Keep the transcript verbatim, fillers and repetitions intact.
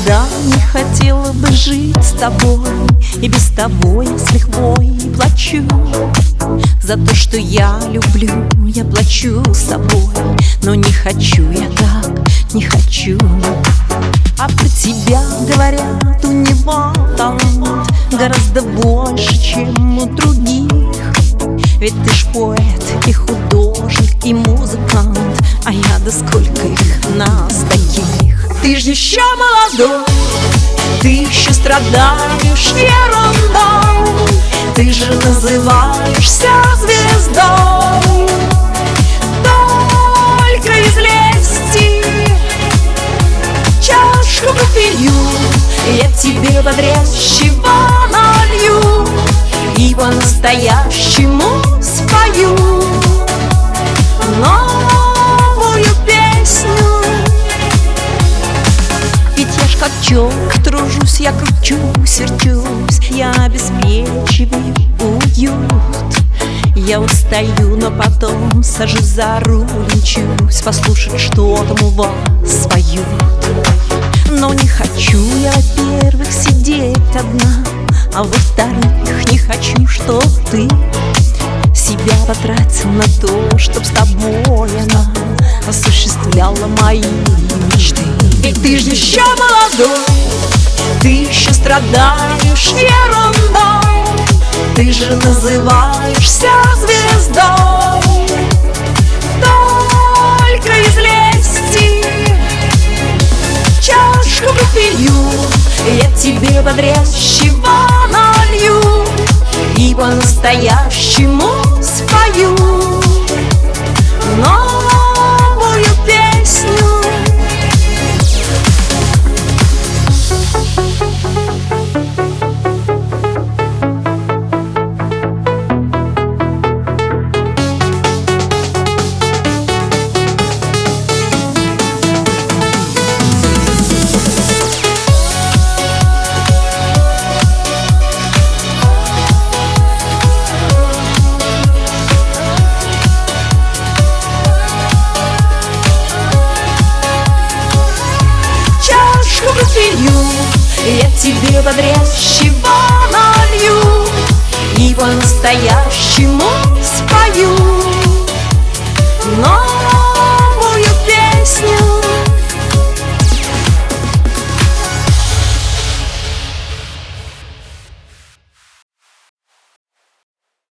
никогда не хотела бы жить с тобой, и без того я с лихвой плачу. За то, что я люблю, я плачу с тобой, но не хочу я так, не хочу. А про тебя говорят, у него талант гораздо больше, чем у других. Ведь ты ж поэт и художник, и музыкант, а я, да сколько их нас таких. Ты ж еще молодой, ты еще страдаешь ерундой, ты же называешься звездой. Только из лести чашку попью, я тебе бодрящего налью и по-настоящему спою новую песню. Ведь я ж как черт тружусь, я кручусь, верчусь, я обеспечиваю уют. Я устаю, но потом сажусь за руль, мчусь послушать, что там у вас поют. Но не хочу я, во-первых, сидеть одна, а во-вторых, не хочу, чтоб ты себя потратил на то, чтоб с тобой она осуществляла мои мечты. Ведь ты же еще молодой, ты еще страдаешь ерундой, ты же называешься звездой. Только из лести чашку попью, я тебе бодрящего налью и по-настоящему спою новую песню. Я тебе бодрящего налью и по-настоящему